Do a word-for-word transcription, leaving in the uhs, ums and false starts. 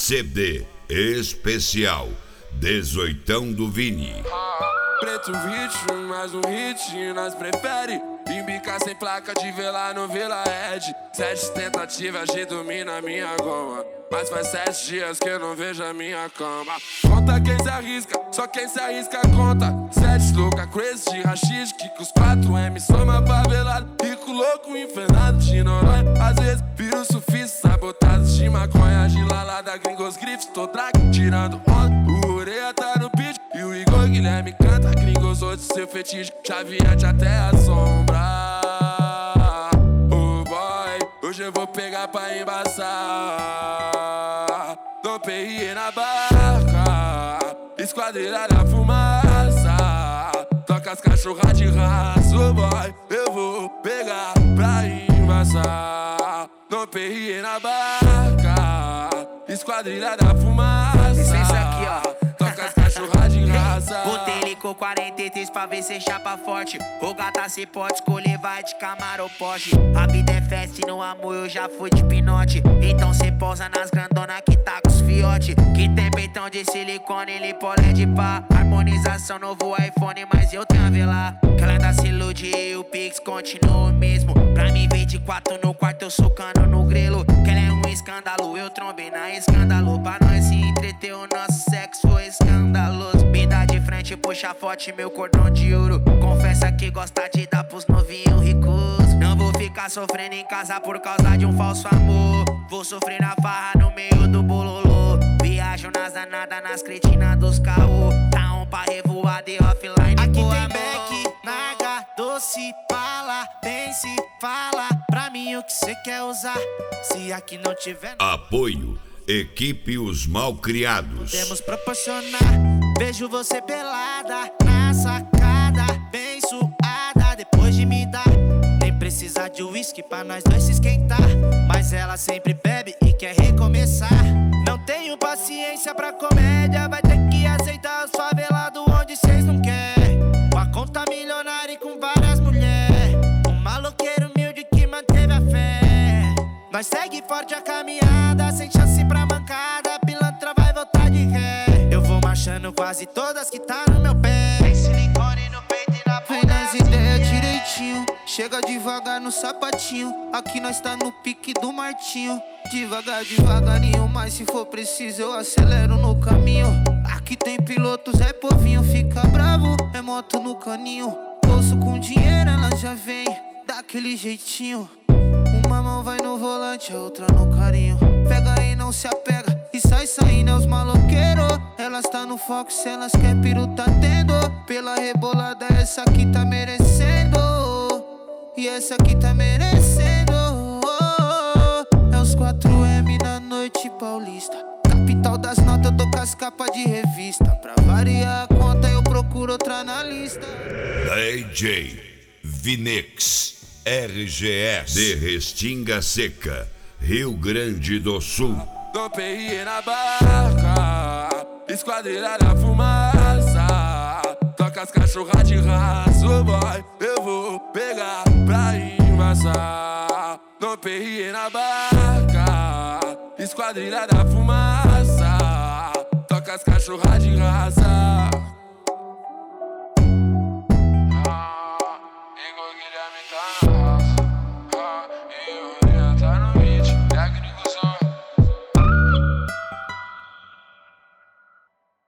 C D especial dezoitão do Vini. Preto ritmo, mais um hit, nós prefere embicar sem placa de velar no Vila Ed. Sete tentativas de dormir na minha goma, mas faz sete dias que eu não vejo a minha cama. Conta quem se arrisca, só quem se arrisca conta. Sete louca, crazy de rachis, que com os quatro M soma favelado. Rico louco, infernado de Noronha. Às vezes viro sufista, sabotados de maconha. De lalada, gringos grifes, tô drag, tirando onda. O Ureia tá no pitch e o Igor Guilherme canta. Gringos outros, seu fetiche, chaveante até a sombra. Oh boy, hoje eu vou pegar pra embaçar. Dom P R na barca, esquadrilha da fumaça. Toca as cachorras de raça, oh boy, eu vou pegar pra embaçar. Dom P R na barca, esquadrilha da fumaça. Licença aqui, ó. Toca as cachorras de raça. Botei ele com quarenta e três pra ver se chapa forte. O gata se pode escolher, vai de Camaro Porsche. A vida é festa e no amor eu já fui de pinote. Então cê pousa nas grandona que tá com os fiote. Que tem peitão de silicone, ele pole de pá. Harmonização, novo iPhone, mas eu tenho a velar. Que ela ainda se ilude e o Pix continua o mesmo. Pra me ver de quatro no quarto eu socando no grelo. Que ela é um escândalo, eu trombei na escândalo. Pra nós se entreter, o nosso sexo foi escandaloso. Me dá de frente, puxa forte, meu cordão de ouro. Confessa que gosta de dar pros novinhos ricos. Não vou ficar sofrendo em casa por causa de um falso amor. Vou sofrer na farra no meio do bololô. Viajo nas danadas, nas cretinas dos caô. Tá um pra revoada e offline. Aqui pô, tem amor. Beck, Naga, Doce, Fala, pense, fala pra mim o que cê quer usar. Se aqui não tiver Apoio Equipe Os Malcriados. podemos proporcionar. Vejo você pelada na sacada, bem suada, depois de me dar. Nem precisa de uísque pra nós dois se esquentar. Mas ela sempre bebe e quer recomeçar. Não tenho paciência pra comédia, vai ter que aceitar os favelados onde cês não quer. Com a conta milionária e com várias mulheres, um maloqueiro humilde que manteve a fé. Nós segue forte a caminhada, sem chance pra mancada, a pilantra vai voltar de ré. Eu vou marchando quase todas que tá no meu pé. Tem silicone no peito e na Vem nas ideias direitinho, chega devagar no sapatinho. Aqui nós tá no pique do Martinho. Devagar, devagarinho, mas se for preciso eu acelero no caminho. Aqui tem pilotos, é povinho, fica bravo, é moto no caninho. Bolso com dinheiro, ela já vem daquele jeitinho. Uma mão vai no volante, a outra no carinho. Pega e não se apega, e sai saindo é os maloqueiros. Elas tá no foco, se elas quer piru tá tendo. Pela rebolada essa aqui tá merecendo. E essa aqui tá merecendo. É os quatro M na noite paulista. Capital das notas, eu tô com as capas de revista. Pra variar a conta eu procuro outra na lista. D J Vinix R G S de Restinga Seca, Rio Grande do Sul. Dom P R na barca, esquadrilha da fumaça. Toca as cachorras de raça, oh boy, eu vou pegar pra embaçar. Dom P R na barca, esquadrilha da fumaça. Toca as cachorras de raça.